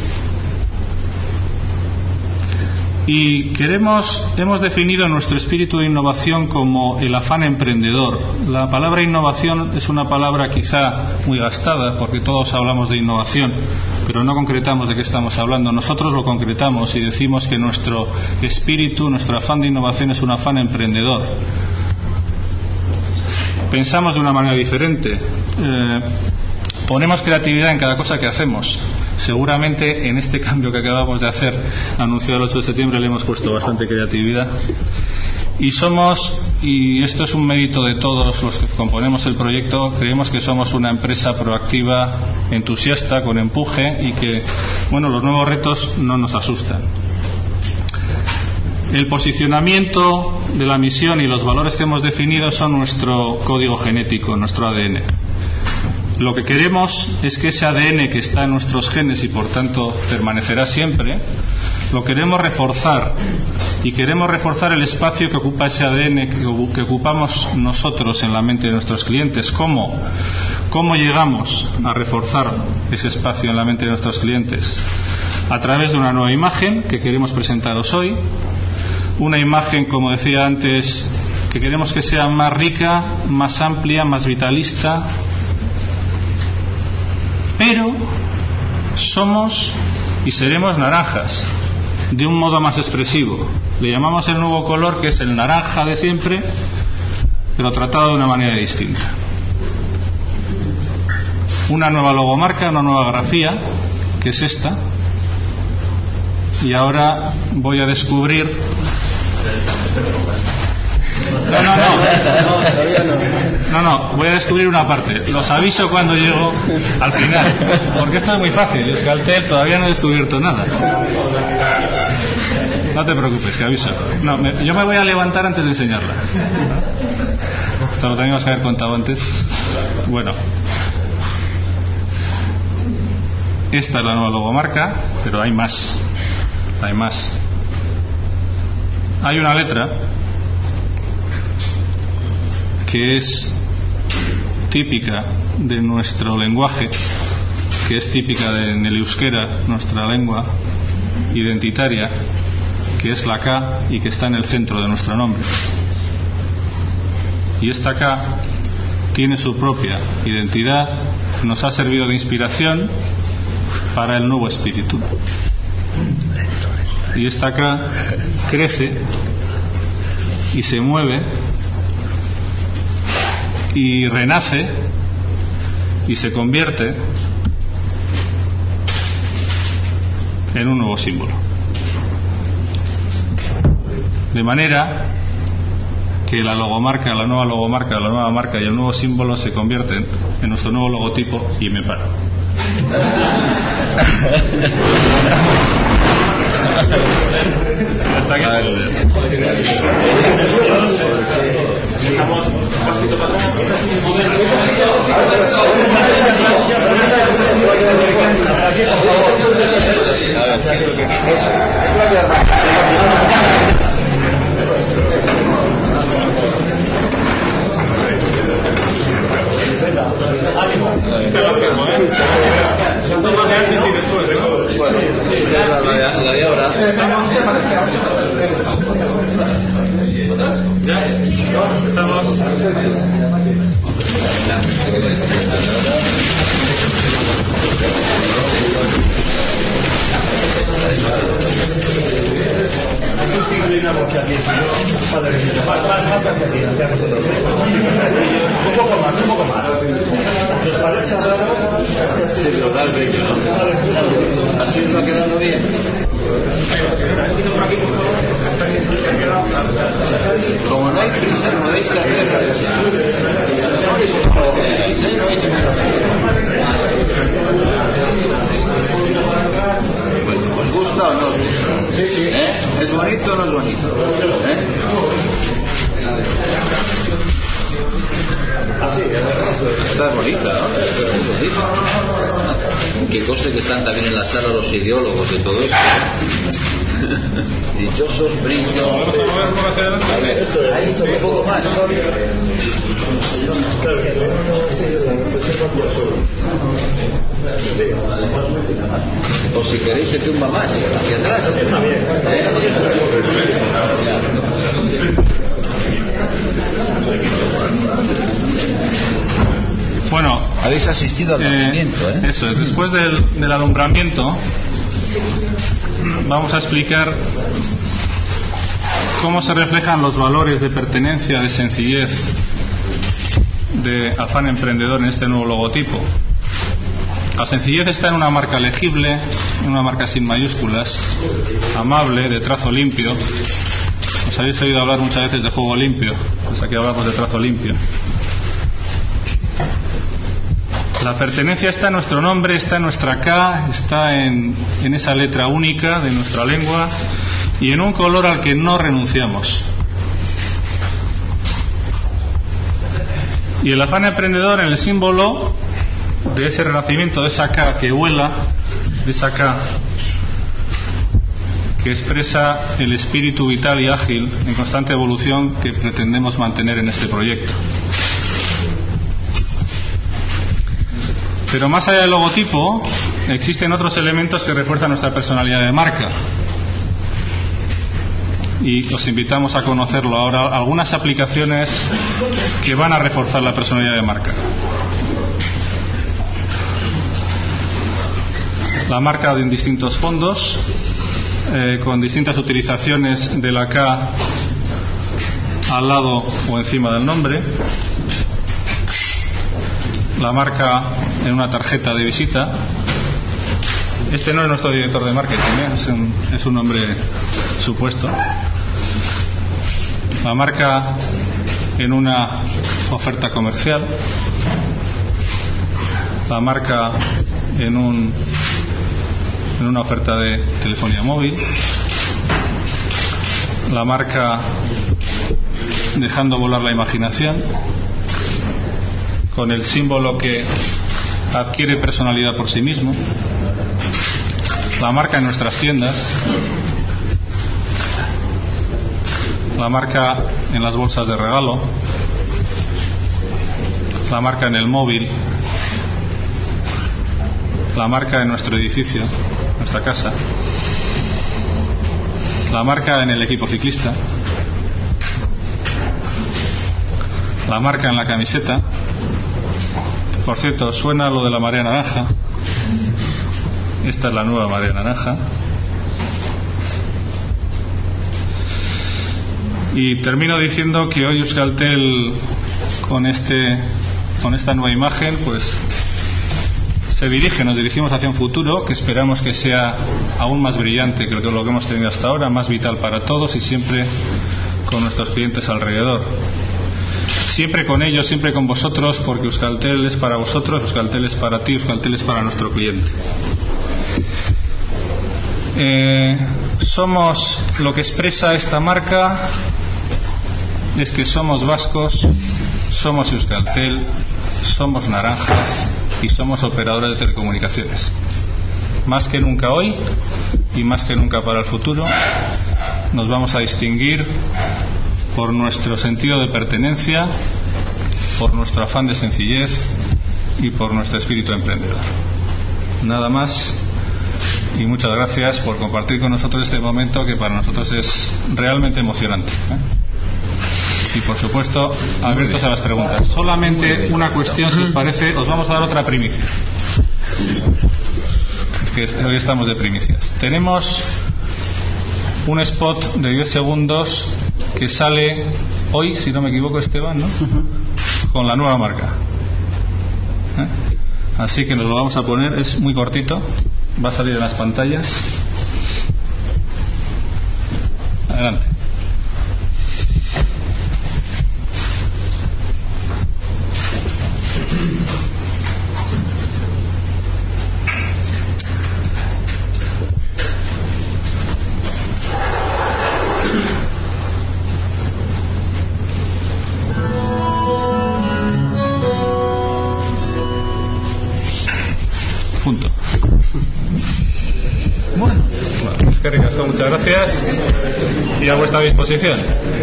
Y queremos, hemos definido nuestro espíritu de innovación como el afán emprendedor. La palabra innovación es una palabra quizá muy gastada, porque todos hablamos de innovación, pero no concretamos de qué estamos hablando. Nosotros lo concretamos y decimos que nuestro espíritu, nuestro afán de innovación es un afán emprendedor. Pensamos de una manera diferente. Eh, ponemos creatividad en cada cosa que hacemos. Seguramente en este cambio que acabamos de hacer, anunciado el ocho de septiembre, le hemos puesto bastante creatividad. Y somos, y esto es un mérito de todos los que componemos el proyecto, creemos que somos una empresa proactiva, entusiasta, con empuje, y que, bueno, los nuevos retos no nos asustan. El posicionamiento de la misión y los valores que hemos definido son nuestro código genético, nuestro A D N. Lo que queremos es que ese A D N que está en nuestros genes y por tanto permanecerá siempre, lo queremos reforzar, y queremos reforzar el espacio que ocupa ese A D N que, que ocupamos nosotros en la mente de nuestros clientes. ¿Cómo? ¿Cómo llegamos a reforzar ese espacio en la mente de nuestros clientes? A través de una nueva imagen que queremos presentaros hoy, una imagen, como decía antes, que queremos que sea más rica, más amplia, más vitalista, pero somos y seremos naranjas, de un modo más expresivo. Le llamamos el nuevo color, que es el naranja de siempre, pero tratado de una manera distinta. Una nueva logomarca, una nueva grafía, que es esta. Y ahora voy a descubrir... No, no, no. No, no, voy a descubrir una parte. Los aviso cuando llego al final, porque esto es muy fácil. Euskaltel todavía no he descubierto nada. No te preocupes, que aviso. No, me, yo me voy a levantar antes de enseñarla. Esto lo teníamos que haber contado antes. Bueno, esta es la nueva logomarca, pero hay más. Hay más. Hay una letra que es típica de nuestro lenguaje, que es típica de, en el euskera, nuestra lengua identitaria, que es la K, y que está en el centro de nuestro nombre. Y esta K tiene su propia identidad, nos ha servido de inspiración para el nuevo espíritu. Y esta K crece y se mueve y renace y se convierte en un nuevo símbolo. De manera que la logomarca, la nueva logomarca, la nueva marca y el nuevo símbolo se convierten en nuestro nuevo logotipo. Y me paro. Hasta aquí. La de ahora. Ya, estamos. Un poco más, un poco más. ¿Os parece raro? Sí, totalmente, ¿no? Así nos va quedando bien. Como no hay prisa, no podéis hacer. No hay que ¿os gusta o no os gusta? ¿Eh? ¿Es bonito o no es bonito? ¿Eh? Está bonita, ¿no? Que conste que están también en la sala los ideólogos de todo esto. Dichosos brillos. A ver, ahí un poco más. O si queréis se tumba más hacia atrás. Está bien. Bueno, habéis asistido al nacimiento, ¿eh? Eso es. Después del, del alumbramiento, vamos a explicar cómo se reflejan los valores de pertenencia, de sencillez, de afán emprendedor en este nuevo logotipo. La sencillez está en una marca legible, en una marca sin mayúsculas, amable, de trazo limpio. Os habéis oído hablar muchas veces de juego limpio, pues aquí hablamos de trazo limpio. La pertenencia está en nuestro nombre, está en nuestra K, está en, en esa letra única de nuestra lengua y en un color al que no renunciamos. Y el afán emprendedor en el símbolo de ese renacimiento, de esa K que vuela, de esa K que expresa el espíritu vital y ágil en constante evolución que pretendemos mantener en este proyecto. Pero más allá del logotipo, existen otros elementos que refuerzan nuestra personalidad de marca. Y os invitamos a conocerlo ahora, algunas aplicaciones que van a reforzar la personalidad de marca. La marca en distintos fondos, eh, con distintas utilizaciones de la K al lado o encima del nombre. La marca en una tarjeta de visita. Este no es nuestro director de marketing, ¿eh? es, un, es un nombre supuesto. La marca en una oferta comercial. La marca en un en una oferta de telefonía móvil. La marca dejando volar la imaginación, con el símbolo que adquiere personalidad por sí mismo. La marca en nuestras tiendas. La marca en las bolsas de regalo. La marca en el móvil. La marca en nuestro edificio, nuestra casa. La marca en el equipo ciclista. La marca en la camiseta. Por cierto, suena lo de la marea naranja. Esta es la nueva marea naranja. Y termino diciendo que hoy Euskaltel, con este con esta nueva imagen, pues se dirige, nos dirigimos hacia un futuro que esperamos que sea aún más brillante que lo que hemos tenido hasta ahora, más vital para todos y siempre con nuestros clientes alrededor. Siempre con ellos, siempre con vosotros, porque Euskaltel es para vosotros, Euskaltel es para ti, Euskaltel es para nuestro cliente. Eh, somos, lo que expresa esta marca es que somos vascos, somos Euskaltel, somos naranjas y somos operadores de telecomunicaciones. Más que nunca hoy y más que nunca para el futuro nos vamos a distinguir por nuestro sentido de pertenencia, por nuestro afán de sencillez y por nuestro espíritu emprendedor. Nada más y muchas gracias por compartir con nosotros este momento que para nosotros es realmente emocionante, ¿eh? Y por supuesto abiertos a las preguntas. Solamente una cuestión, si os parece, os vamos a dar otra primicia. Es que hoy estamos de primicias. Tenemos un spot de diez segundos que sale hoy, si no me equivoco, Esteban, ¿no? Con la nueva marca, ¿eh? Así que nos lo vamos a poner, es muy cortito, va a salir en las pantallas. Adelante. Punto. Bueno, bueno, qué ricasco, muchas gracias y a vuestra disposición.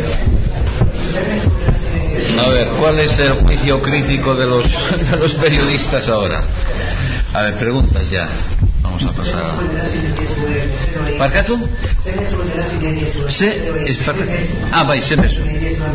A ver, ¿cuál es el juicio crítico de los de los periodistas ahora? A ver, preguntas ya. Vamos a pasar. ¿Parkatu? Se es parte. Ah, bai, se meso.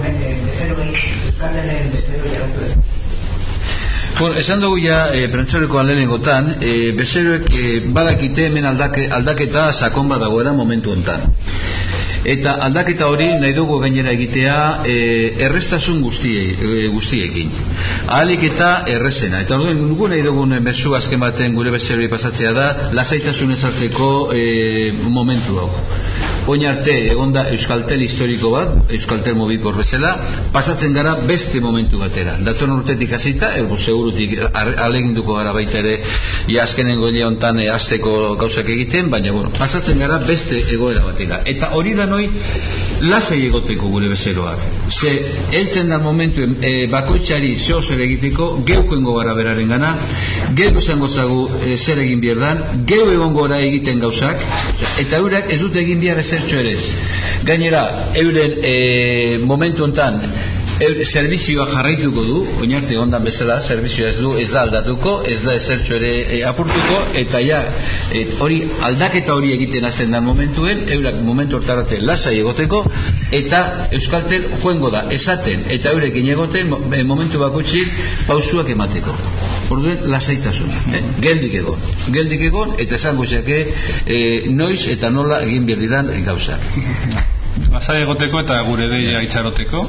Bueno, esan dugu ja e, prentsaurrekoan lehenengotan, e, bezeroek e, badakite hemen aldake, aldaketa sakon bat dagoela momentu honetan. Eta aldaketa hori nahi dugu gainera egitea e, errestasun guztiei, e, guztiekin. Ahalik eta errezena. Eta orduen nugu nahi dugun mezu azken baten gure bezeroi pasatzea da lasaitasun ezartzeko e, momentu hau. Oin arte egonda Euskaltel historiko bat, Euskaltel mobikor bezala, pasatzen gara beste momentu batera. Datorren urtetik hasita, ego segurutik aleginduko gara baita ere, ja azkenen goilia hontan e, azteko gauzak egiten, baina bueno, pasatzen gara beste egoera batera. Eta hori da noi lasai egoteko gure bezeroak. Ze, heltzen da momentu e, bakoitzari zeo zer egiteko, geukoengo gara beraren gana, geu izango zagu e, zer egin bierdan, geu egongo gara egiten gauzak, eta eurak ez dute egin biar ezertxo ere ez. Gainera, euren e, momentu hontan servizioa jarraituko du, oinarte ondan bezala, servizioa ez du, ez da aldatuko, ez da ezertxo ere e, apurtuko, eta ja, et, hori aldaketa hori egiten hasten da momentuen, eurak momentu hortaratzen lasai egoteko, eta Euskaltel joengo da, esaten, eta eurekin egoten, momentu bakoitzik pausuak emateko. Orduen lasaitasun, eh? geldik egon, geldik egon, eta esango zake eh, noiz eta nola egin berdiran gauzak. Lasai egoteko eta gure deia itxaroteko.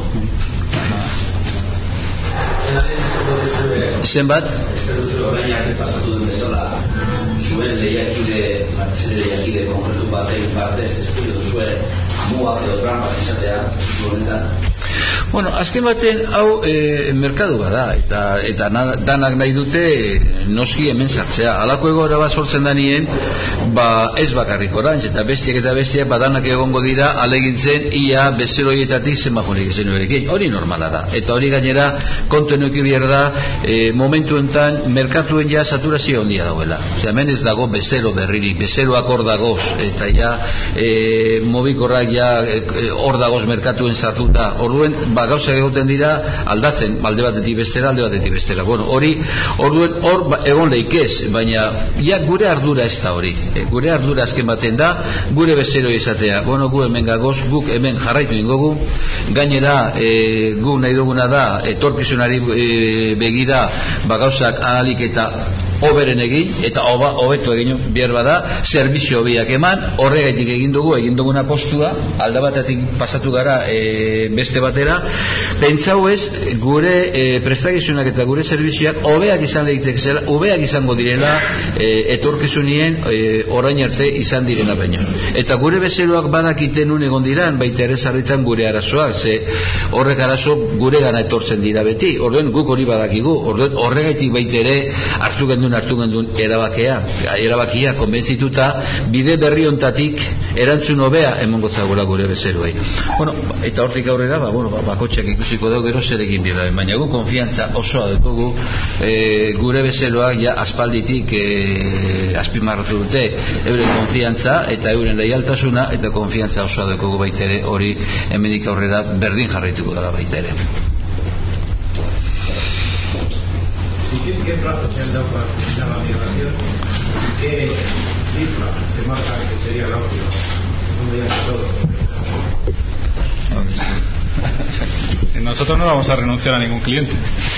Zenbat? Horreinak pasatu den bezala, zuen lehiakide, martxere lehiakide konkretu batein partez, eskudio duzuen mugak edo trampak izatea, zuenetan. Bueno, azken baten hau e, merkadu bada, eta, eta na, danak nahi dute noski hemen sartzea. Halako egoera bat sortzen danien, ba ez bakarrik orantz, eta bestiak eta bestiak badanak egongo dira alegintzen ia bezeroietatik zenbakonik ezen berekin. Hori normala da, eta hori gainera kontuen eki behar da e, momentu enten merkatuen ja saturazio ondia dagoela. Osea, hemen ez dago bezero berririk, bezeroak hor dagoz, eta ja e, mobikorrak ja hor e, dagoz merkatuen sartuta. Orduen, ba gauza egoten dira aldatzen, alde batetik bestera, alde batetik bestera. Bueno, hori, orduen, hor ba, egon leikez, baina ja gure ardura ez da hori. E, gure ardura azken baten da, gure bezero izatea. Bueno, gu hemen gagoz, guk hemen jarraitu ingogu, gainera e, guk nahi duguna da, etorkizunari e, begira, ba gauzak ahalik eta oberen egin, eta oba, hobeto egin behar bada, servizio biak eman, horregaitik egin dugu, egin duguna postua, alda batetik pasatu gara e, beste batera, pentsau ez, gure e, prestagizunak eta gure servizioak hobeak izan lehitek zela, hobeak izango direla e, etorkizunien e, orain arte izan direna baino. Eta gure bezeroak badakiten un egon diran, baita ere zarritan gure arazoak, ze horrek arazo gure gana etortzen dira beti, orduen guk hori badakigu, orduen horregaitik baita ere hartu gendu hartu gendun erabakia, erabakia konbentzituta bide berri ontatik erantzun hobea emongo zagoela gure bezeroei. Bueno, eta hortik aurrera, ba, bueno, ba, bakotxak ikusiko dugu gero zer egin bera, baina gu konfiantza osoa dugu e, gure bezeroak ja aspalditik e, azpimarratu dute euren konfiantza eta euren leialtasuna eta konfiantza osoa dugu baita ere, hori hemenik aurrera berdin jarraituko dela baita ere. ¿Y qué plazo se han dado para finalizar la migración? ¿Y qué cifra se marca que sería la óptima? ¿Dónde ya todo? Nosotros no vamos a renunciar a ningún cliente,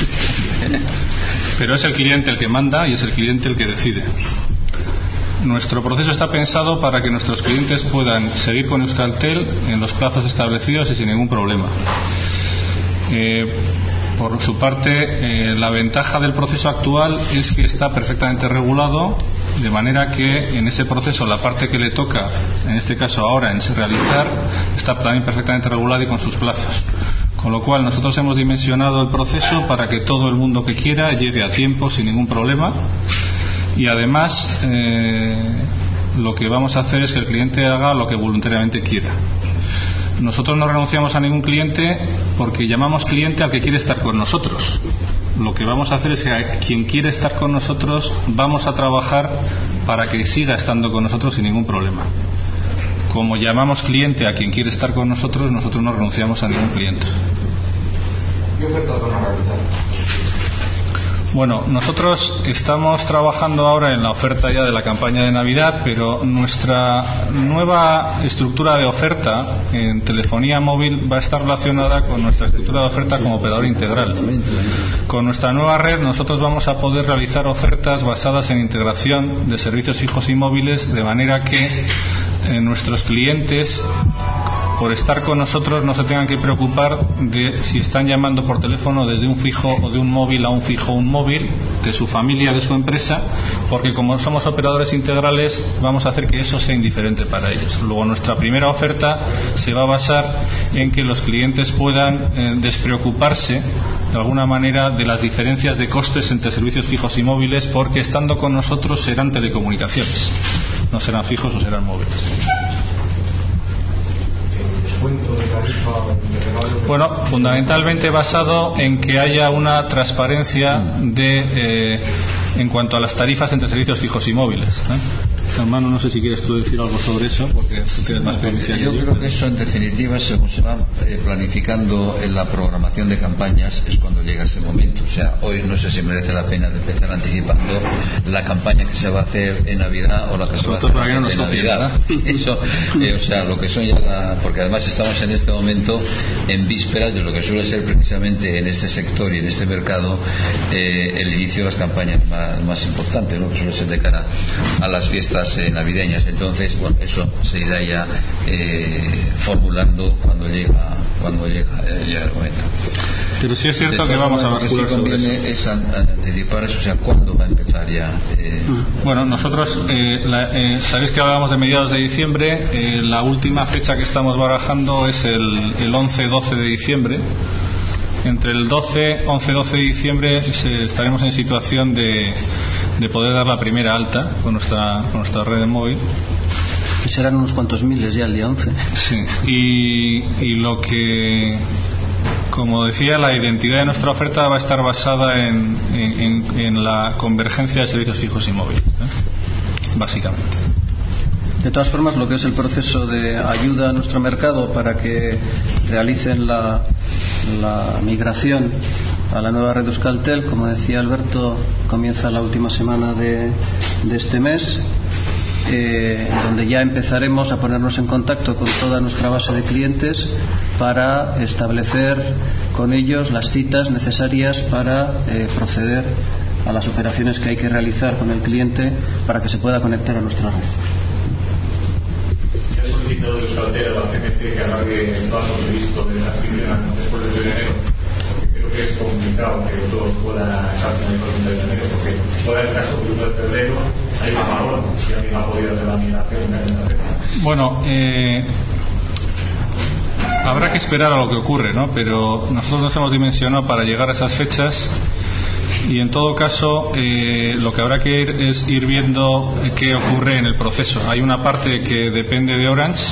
pero es el cliente el que manda y es el cliente el que decide. Nuestro proceso está pensado para que nuestros clientes puedan seguir con Euskaltel en los plazos establecidos y sin ningún problema. Eh, Por su parte, eh, la ventaja del proceso actual es que está perfectamente regulado, de manera que en ese proceso la parte que le toca, en este caso ahora, en realizar, está también perfectamente regulada y con sus plazos. Con lo cual nosotros hemos dimensionado el proceso para que todo el mundo que quiera llegue a tiempo sin ningún problema, y además eh, lo que vamos a hacer es que el cliente haga lo que voluntariamente quiera. Nosotros no renunciamos a ningún cliente porque llamamos cliente al que quiere estar con nosotros. Lo que vamos a hacer es que a quien quiere estar con nosotros vamos a trabajar para que siga estando con nosotros sin ningún problema. Como llamamos cliente a quien quiere estar con nosotros, nosotros no renunciamos a ningún cliente. ¿Qué oferta van a realizar? Bueno, nosotros estamos trabajando ahora en la oferta ya de la campaña de Navidad, pero nuestra nueva estructura de oferta en telefonía móvil va a estar relacionada con nuestra estructura de oferta como operador integral. Con nuestra nueva red nosotros vamos a poder realizar ofertas basadas en integración de servicios fijos y móviles, de manera que eh, nuestros clientes por estar con nosotros no se tengan que preocupar de si están llamando por teléfono desde un fijo o de un móvil a un fijo o un móvil, de su familia, de su empresa, porque como somos operadores integrales vamos a hacer que eso sea indiferente para ellos. Luego nuestra primera oferta se va a basar en que los clientes puedan eh, despreocuparse de alguna manera de las diferencias de costes entre servicios fijos y móviles, porque estando con nosotros serán telecomunicaciones, no serán fijos o serán móviles. Bueno, fundamentalmente basado en que haya una transparencia de eh, en cuanto a las tarifas entre servicios fijos y móviles, ¿eh? Hermano, no sé si quieres tú decir algo sobre eso, porque tú tienes más experiencia. Yo creo que eso, en definitiva, según se va eh, planificando en la programación de campañas, es cuando llega ese momento. O sea, hoy no sé si merece la pena de empezar anticipando la campaña que se va a hacer en Navidad o la que se va a hacer en Navidad. Eso, eh, o sea, lo que son ya la, porque además estamos en este momento en vísperas de lo que suele ser precisamente en este sector y en este mercado eh, el inicio de las campañas más, más importantes, ¿no? Que suele ser de cara a las fiestas Eh, navideñas. Entonces, bueno, eso se irá ya eh, formulando cuando llega cuando llega, eh, llega el momento. Pero sí es cierto que vamos a bascular sobre eso. Lo que sí conviene es anticipar eso, o sea, ¿cuándo va a empezar ya? Eh... Bueno, nosotros, eh, la, eh, sabéis que hablábamos de mediados de diciembre, eh, la última fecha que estamos barajando es el, el once doce de diciembre. Entre el doce, once doce de diciembre se, estaremos en situación de, de poder dar la primera alta con nuestra, con nuestra red de móvil. Que serán unos cuantos miles ya el día once. Sí, y, y lo que, como decía, la identidad de nuestra oferta va a estar basada en, en, en la convergencia de servicios fijos y móviles, ¿eh? Básicamente. De todas formas, lo que es el proceso de ayuda a nuestro mercado para que realicen la, la migración a la nueva red Euskaltel, como decía Alberto, comienza la última semana de, de este mes, eh, donde ya empezaremos a ponernos en contacto con toda nuestra base de clientes para establecer con ellos las citas necesarias para eh, proceder a las operaciones que hay que realizar con el cliente para que se pueda conectar a nuestra red. Se ha solicitado de Euskaltel a la C N C que alargue el plazo previsto de la asignación después del enero, porque creo que es complicado que todos puedan estar en el treinta de enero, porque si fuera el caso del uno de febrero hay un valor, si alguien ha podido hacer la migración en el Bueno, eh, habrá que esperar a lo que ocurre, ¿no? Pero nosotros nos hemos dimensionado para llegar a esas fechas. Y en todo caso, eh, lo que habrá que ir es ir viendo qué ocurre en el proceso. Hay una parte que depende de Orange,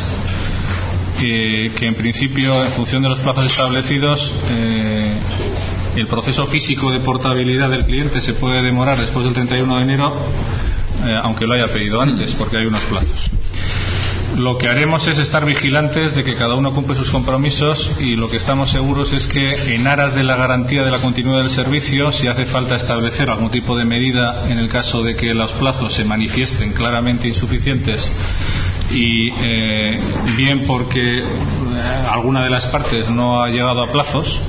eh, que en principio, en función de los plazos establecidos, eh, el proceso físico de portabilidad del cliente se puede demorar después del treinta y uno de enero, eh, aunque lo haya pedido antes, porque hay unos plazos. Lo que haremos es estar vigilantes de que cada uno cumple sus compromisos, y lo que estamos seguros es que, en aras de la garantía de la continuidad del servicio, si hace falta establecer algún tipo de medida en el caso de que los plazos se manifiesten claramente insuficientes, y eh, bien porque alguna de las partes no ha llegado a plazos,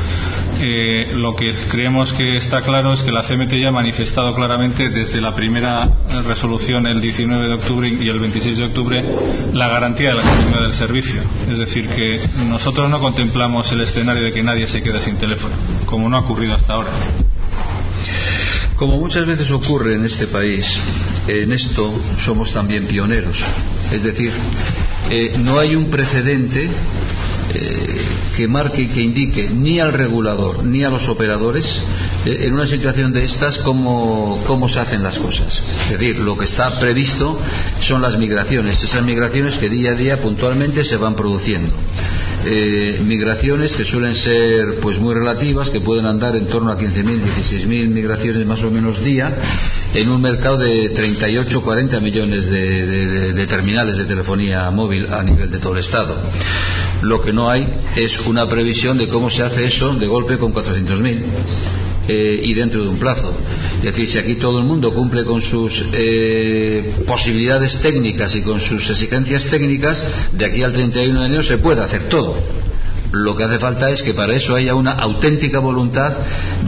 Eh, lo que creemos que está claro es que la C M T ya ha manifestado claramente desde la primera resolución el diecinueve de octubre y el veintiséis de octubre la garantía de la continuidad del servicio. Es decir, que nosotros no contemplamos el escenario de que nadie se quede sin teléfono, como no ha ocurrido hasta ahora. Como muchas veces ocurre en este país, en esto somos también pioneros. Es decir, eh, no hay un precedente eh, que marque y que indique ni al regulador ni a los operadores eh, en una situación de estas cómo, cómo se hacen las cosas. Es decir, lo que está previsto son las migraciones, esas migraciones que día a día puntualmente se van produciendo. Eh, migraciones que suelen ser pues muy relativas, que pueden andar en torno a quince mil, dieciséis mil migraciones más o menos día, en un mercado de treinta y ocho, cuarenta millones de, de, de terminales de telefonía móvil a nivel de todo el Estado. Lo que no hay es una previsión de cómo se hace eso de golpe con cuatrocientos mil eh, y dentro de un plazo. Es decir, si aquí todo el mundo cumple con sus eh, posibilidades técnicas y con sus exigencias técnicas, de aquí al treinta y uno de enero se puede hacer todo. Lo que hace falta es que para eso haya una auténtica voluntad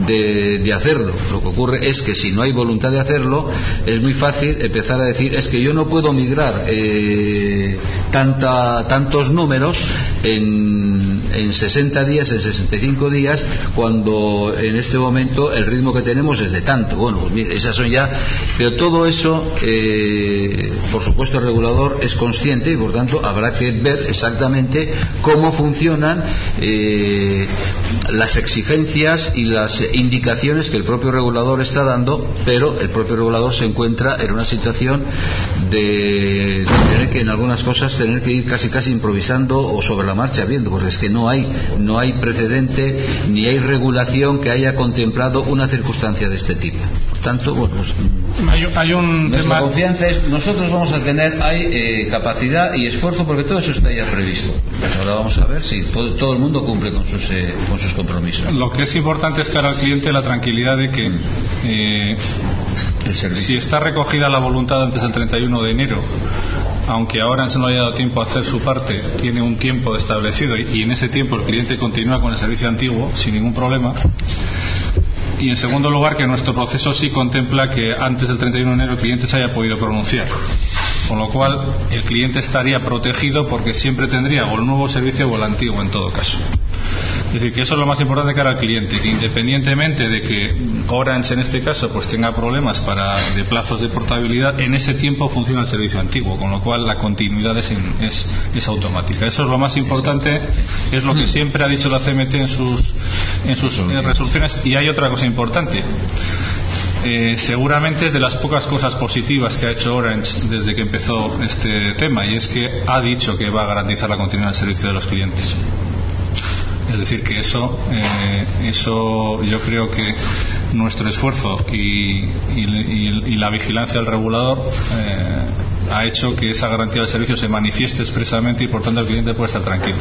de, de hacerlo. Lo que ocurre es que si no hay voluntad de hacerlo, es muy fácil empezar a decir, es que yo no puedo migrar eh, tanta, tantos números en, en sesenta días, en sesenta y cinco días, cuando en este momento el ritmo que tenemos es de tanto. Bueno, pues mire, esas son ya, pero todo eso eh, por supuesto el regulador es consciente y por tanto habrá que ver exactamente cómo funcionan eh, las exigencias y las indicaciones que el propio regulador está dando, pero el propio regulador se encuentra en una situación de, de tener que en algunas cosas tener que ir casi casi improvisando o sobre la marcha viendo, porque es que no hay no hay precedente ni hay regulación que haya contemplado una circunstancia de este tipo. Por tanto, bueno, pues, hay, hay un nuestra tema... confianza es, nosotros vamos a tener hay eh, capacidad y esfuerzo porque todo eso está ya previsto. Pues ahora vamos a ver si todo, todo el mundo cumple con sus eh, con sus compromisos. Lo que es importante es cara al cliente la tranquilidad de que eh, si está recogida la voluntad antes del treinta y uno de enero, aunque ahora no haya dado tiempo a hacer su parte, tiene un tiempo establecido y, y en ese tiempo el cliente continúa con el servicio antiguo sin ningún problema. Y en segundo lugar, que nuestro proceso sí contempla que antes del treinta y uno de enero el cliente se haya podido pronunciar, con lo cual el cliente estaría protegido porque siempre tendría o el nuevo servicio o el antiguo en todo caso. Es decir, que eso es lo más importante cara al cliente, que independientemente de que Orange en este caso pues tenga problemas para de plazos de portabilidad, en ese tiempo funciona el servicio antiguo, con lo cual la continuidad es, es, es automática. Eso es lo más importante, es lo que siempre ha dicho la C M T en sus, en sus eh, resoluciones. Y hay otra cosa importante. Eh, seguramente es de las pocas cosas positivas que ha hecho Orange desde que empezó este tema, y es que ha dicho que va a garantizar la continuidad del servicio de los clientes. Es decir, que eso, eh, eso yo creo que nuestro esfuerzo y, y, y, y la vigilancia del regulador eh, ha hecho que esa garantía del servicio se manifieste expresamente y por tanto el cliente puede estar tranquilo.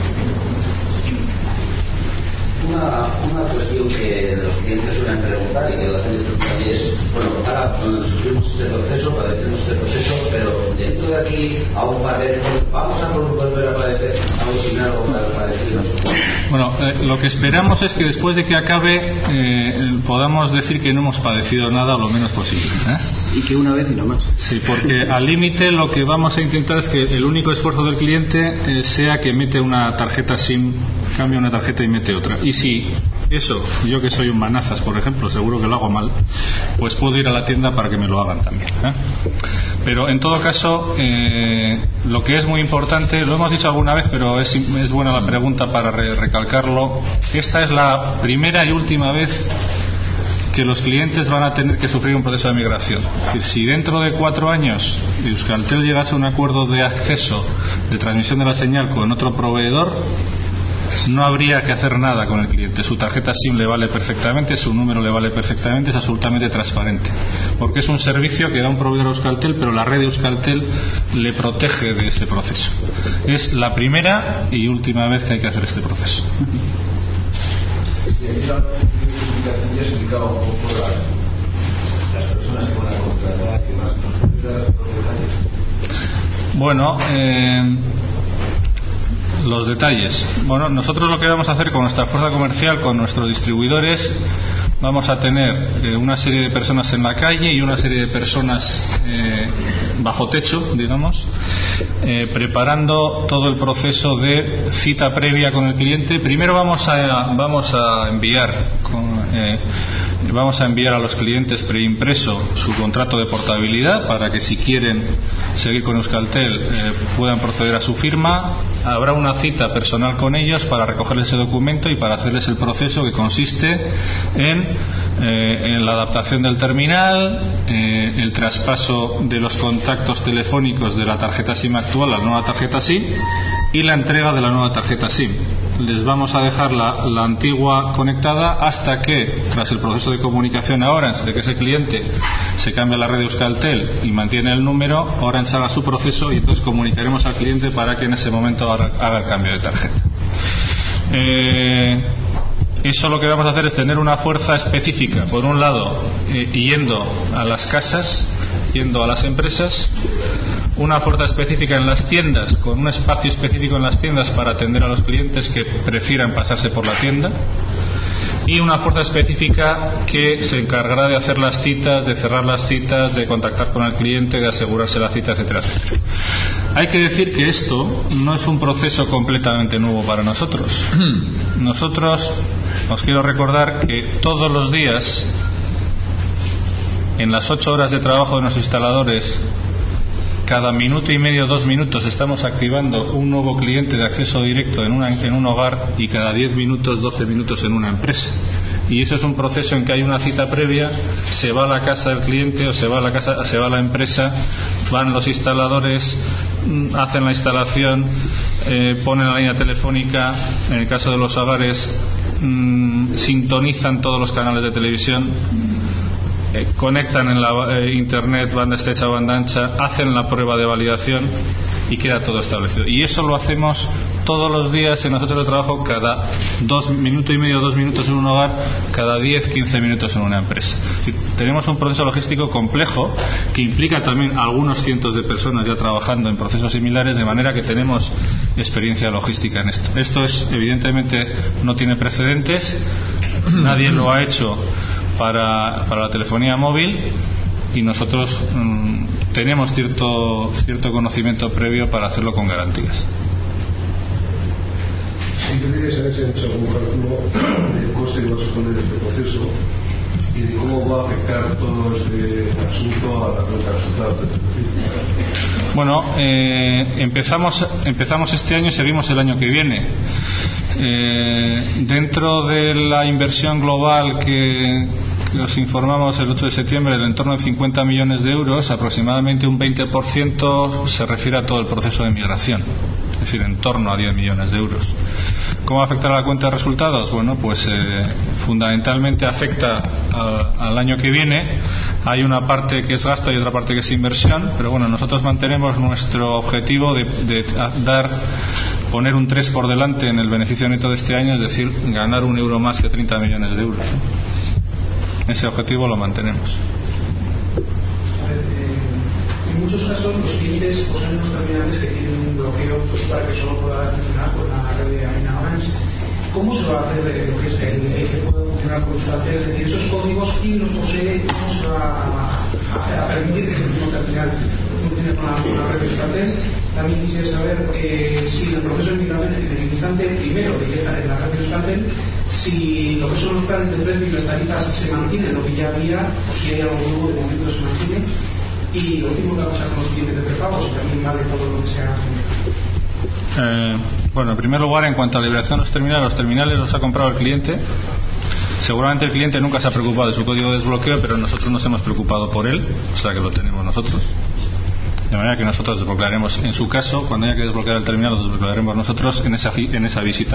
Una, una cuestión que los clientes suelen preguntar y que la gente pregunta es, bueno, ahora cuando sufrimos este proceso, padecemos este proceso, pero dentro de aquí aún padecemos, vamos a volver a padecer algo sin algo para padecernos. Bueno, eh, lo que esperamos es que después de que acabe eh, podamos decir que no hemos padecido nada lo menos posible, ¿eh? Y que una vez y no más. Sí, porque al límite lo que vamos a intentar es que el único esfuerzo del cliente eh, sea que mete una tarjeta SIM, cambia una tarjeta y mete otra. Y si eso, yo que soy un manazas, por ejemplo, seguro que lo hago mal, pues puedo ir a la tienda para que me lo hagan también, ¿eh? Pero en todo caso, eh, lo que es muy importante, lo hemos dicho alguna vez, pero es, es buena la pregunta para re- recalcarlo, esta es la primera y última vez que los clientes van a tener que sufrir un proceso de migración. Es decir, si dentro de cuatro años Euskaltel llegase a un acuerdo de acceso, de transmisión de la señal con otro proveedor, no habría que hacer nada con el cliente. Su tarjeta SIM le vale perfectamente, su número le vale perfectamente, es absolutamente transparente, porque es un servicio que da un proveedor a Euskaltel, pero la red de Euskaltel le protege de ese proceso. Es la primera y última vez que hay que hacer este proceso. Ya he explicado un poco las personas que van a contratar, que más nos pueden dar los detalles. Bueno, eh, los detalles. Bueno, nosotros lo que vamos a hacer con nuestra fuerza comercial, con nuestros distribuidores, vamos a tener eh, una serie de personas en la calle y una serie de personas eh, bajo techo, digamos, eh, preparando todo el proceso de cita previa con el cliente. Primero vamos a vamos a enviar con, eh, vamos a enviar a los clientes preimpreso su contrato de portabilidad para que si quieren seguir con Euskaltel eh, puedan proceder a su firma. Habrá una cita personal con ellos para recogerles ese documento y para hacerles el proceso que consiste en, eh, en la adaptación del terminal, eh, el traspaso de los contactos telefónicos de la tarjeta SIM actual a la nueva tarjeta SIM y la entrega de la nueva tarjeta SIM. Les vamos a dejar la, la antigua conectada hasta que, tras el proceso de comunicación a Orange de que ese cliente se cambie a la red de Euskaltel y mantiene el número, Orange haga su proceso y entonces comunicaremos al cliente para que en ese momento haga, haga el cambio de tarjeta. Eh, eso lo que vamos a hacer es tener una fuerza específica, por un lado, eh, yendo a las casas, yendo a las empresas, una fuerza específica en las tiendas, con un espacio específico en las tiendas para atender a los clientes que prefieran pasarse por la tienda, y una fuerza específica que se encargará de hacer las citas, de cerrar las citas, de contactar con el cliente, de asegurarse la cita, etcétera, etcétera. Hay que decir que esto no es un proceso completamente nuevo para nosotros. Nosotros os quiero recordar que todos los días, en las ocho horas de trabajo de nuestros instaladores, cada minuto y medio, dos minutos, estamos activando un nuevo cliente de acceso directo en, una, en un hogar, y cada diez minutos, doce minutos en una empresa. Y eso es un proceso en que hay una cita previa, se va a la casa del cliente o se va a la casa, se va a la empresa, van los instaladores, hacen la instalación, eh, ponen la línea telefónica, en el caso de los hogares, mmm, sintonizan todos los canales de televisión, Eh, conectan en la eh, internet, banda estrecha, banda ancha, hacen la prueba de validación y queda todo establecido. Y eso lo hacemos todos los días en nosotros de trabajo, cada dos minutos y medio, dos minutos en un hogar, cada diez, quince minutos en una empresa. Es decir, tenemos un proceso logístico complejo que implica también algunos cientos de personas ya trabajando en procesos similares, de manera que tenemos experiencia logística en esto. Esto es, evidentemente, no tiene precedentes, nadie lo ha hecho Para, para la telefonía móvil, y nosotros mmm, tenemos cierto cierto conocimiento previo para hacerlo con garantías. Sí, yo quería saber si han hecho algún cálculo del coste que va a suponer este proceso y de cómo va a afectar todo este asunto a la cuenta de resultados del ejercicio. Bueno, eh, empezamos empezamos este año y seguimos el año que viene. Eh, dentro de la inversión global que, que os informamos el ocho de septiembre, en torno de cincuenta millones de euros, aproximadamente un veinte por ciento se refiere a todo el proceso de migración, es decir, en torno a diez millones de euros. ¿Cómo afecta a la cuenta de resultados? Bueno, pues eh, fundamentalmente afecta a, al año que viene. Hay una parte que es gasto y otra parte que es inversión, pero bueno, nosotros mantenemos nuestro objetivo de, de dar, poner un tres por delante en el beneficio neto de este año, es decir, ganar un euro más que treinta millones de euros. Ese objetivo lo mantenemos. En muchos casos los clientes poseen unos terminales que tienen un bloqueo, pues, para que solo pueda funcionar con la red de Aena Orange. ¿Cómo se va a hacer de lo que es el que pueda funcionar con Euskaltel? Es decir, esos códigos, ¿quién los posee? ¿Cómo se va a, a, a permitir que ese mismo terminal funcione con la, con la red de Euskaltel? También quisiera saber eh, si en el proceso de migración, en el instante primero de ya estar en la red de Euskaltel, si lo que son los planes de precio y las tarifas se mantienen, lo que ya había, o si hay algo nuevo de momento se mantiene. Y lo último que va a pasar con los clientes de prepago, si también vale todo lo que se haga. Eh, bueno, en primer lugar, en cuanto a liberación de los terminales, los terminales los ha comprado el cliente. Seguramente el cliente nunca se ha preocupado de su código de desbloqueo, pero nosotros nos hemos preocupado por él, o sea que lo tenemos nosotros. De manera que nosotros desbloquearemos, en su caso, cuando haya que desbloquear el terminal, lo desbloquearemos nosotros en esa, en esa visita.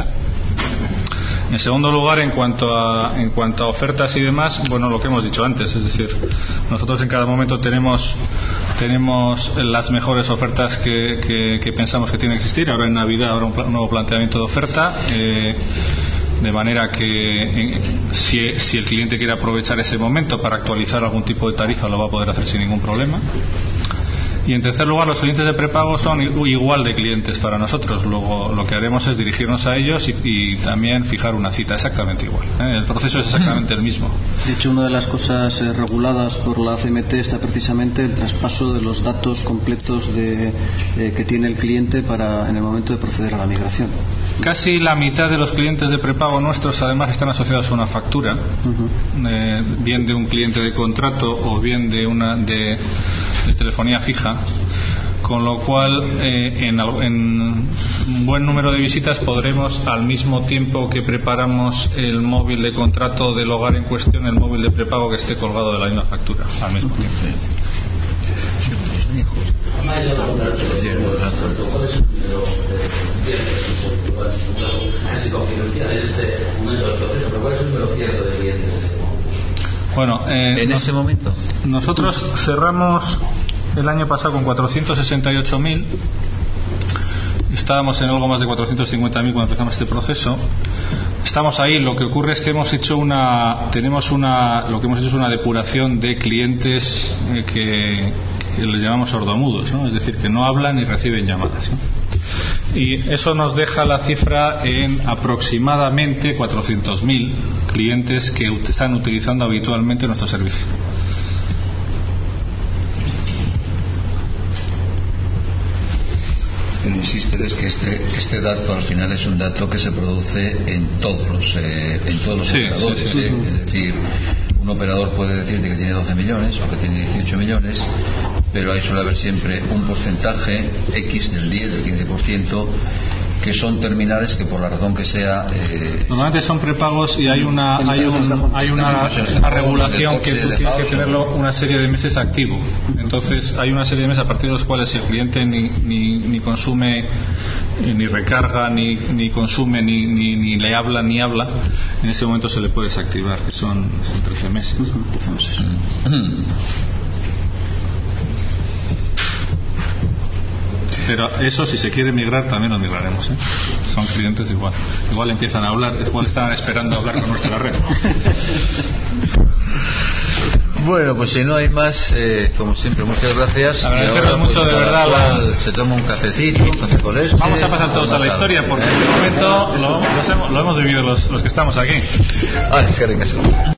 En segundo lugar, en cuanto a en cuanto a ofertas y demás, bueno, lo que hemos dicho antes, es decir, nosotros en cada momento tenemos tenemos las mejores ofertas que, que, que pensamos que tienen que existir. Ahora en Navidad habrá un, un nuevo planteamiento de oferta, eh, de manera que eh, si, si el cliente quiere aprovechar ese momento para actualizar algún tipo de tarifa, lo va a poder hacer sin ningún problema. Y en tercer lugar, los clientes de prepago son igual de clientes para nosotros. Luego lo que haremos es dirigirnos a ellos y, y también fijar una cita exactamente igual, ¿eh? El proceso es exactamente el mismo. De hecho, una de las cosas eh, reguladas por la C M T está precisamente el traspaso de los datos completos de, eh, que tiene el cliente para en el momento de proceder a la migración. Casi la mitad de los clientes de prepago nuestros además están asociados a una factura, uh-huh. eh, bien de un cliente de contrato o bien de una de, de telefonía fija, con lo cual eh, en, en un buen número de visitas podremos, al mismo tiempo que preparamos el móvil de contrato del hogar en cuestión, el móvil de prepago que esté colgado de la misma factura al mismo tiempo. Bueno, eh, en ese momento nosotros cerramos el año pasado con cuatrocientos sesenta y ocho mil. Estábamos en algo más de cuatrocientos cincuenta mil cuando empezamos este proceso. Estamos ahí. Lo que ocurre es que hemos hecho una, tenemos una, lo que hemos hecho es una depuración de clientes eh, que, que les llamamos sordomudos, ¿no? Es decir, que no hablan ni reciben llamadas, ¿no? Y eso nos deja la cifra en aproximadamente cuatrocientos mil clientes que están utilizando habitualmente nuestro servicio. Pero insistirles que este este dato al final es un dato que se produce en todos los eh, en todos los sí, operadores, sí, sí. ¿eh? Es decir, un operador puede decirte que tiene doce millones o que tiene dieciocho millones, pero ahí suele haber siempre un porcentaje X del diez, del quince por ciento que son terminales que por la razón que sea eh, normalmente son prepagos y hay una hay, un, hay una, una regulación que tú tienes que tenerlo una serie de meses activo. Entonces hay una serie de meses a partir de los cuales si el cliente ni, ni, ni consume eh, ni recarga ni, ni consume ni, ni, ni le habla ni habla, en ese momento se le puede desactivar, que son, son trece meses. Pero eso, si se quiere migrar, también lo migraremos, ¿eh? Son clientes igual. Igual empiezan a hablar, igual están esperando hablar con nuestra red. Bueno, pues si no hay más, eh, como siempre, muchas gracias. Agradeceros mucho, pues, de verdad. La... Se toma un cafecito, un café con leche. Vamos a pasar todos a la historia, porque en este momento lo, lo, hemos, lo hemos vivido los, los que estamos aquí. Ah, es que ricas.